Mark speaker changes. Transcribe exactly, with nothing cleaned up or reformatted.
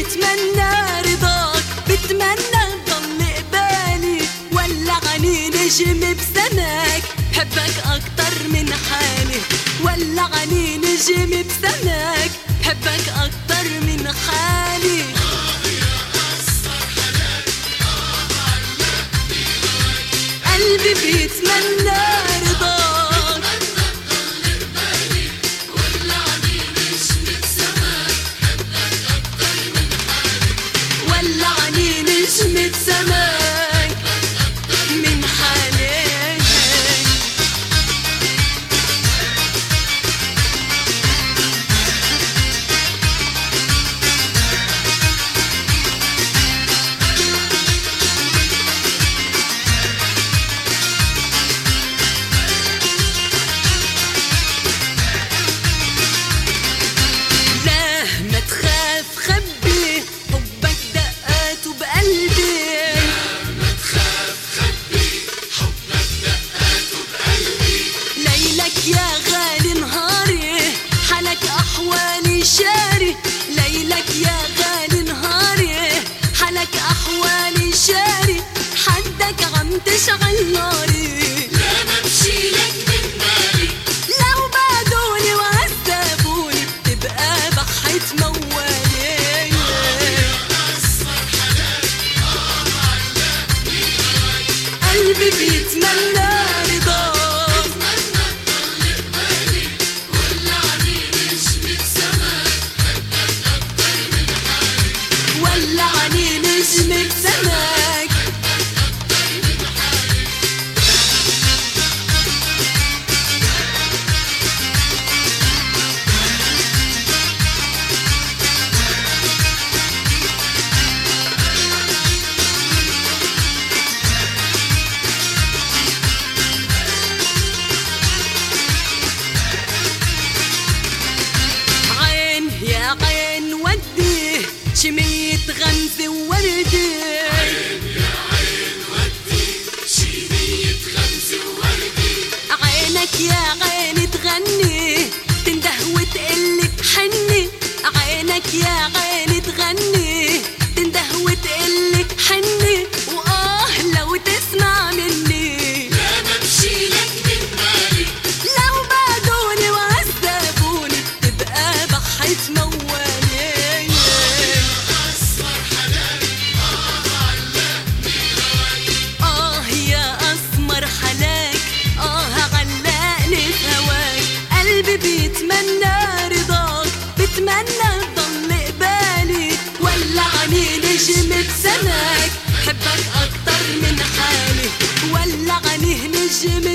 Speaker 1: بيتمنى رضاك، بتمنى ضل قبالي، ولعني نجم بسماك حبك أكتر من حالي، ولعني نجم بسماك حبك أكتر من حالي. قلبي بيتمنى رضاك، ولعني نجمة سماك من حالي. يا غالي نهاري حالك أحوالي شاري، ليلك يا غالي نهاري حالك أحوالي شاري، حدك عم تشغل ناري.
Speaker 2: لا بمشي لك من بالي،
Speaker 1: لو بعدوني وعذبوني بتبقى بحيت موالي.
Speaker 2: أصفر حلال آه علقني هواك،
Speaker 1: قلبي بيتمنى رضاك، ولعني نجمة سماك. عين يا عين ودي شمية غمز ووردي،
Speaker 2: عين يا عين ودي شمية غمز ووردي،
Speaker 1: عينك يا عين تغني تنده وتقلك حني، عينك يا عين تغني تنده وتقلك حني، وآه لو تسمع مني.
Speaker 2: لا بمشي لك من بالي،
Speaker 1: لو بعدوني وعذبوني تبقى بحيت موالي.
Speaker 2: أصفر حلال آه علقني هواك،
Speaker 1: آه يا أسمر حلاك آه علقني في هواك. قلبي بيتمنى رضاك، بتمنى ضل قبالي، ولعني نجم بسماك حبك أكتر من حالي، ولعني نجم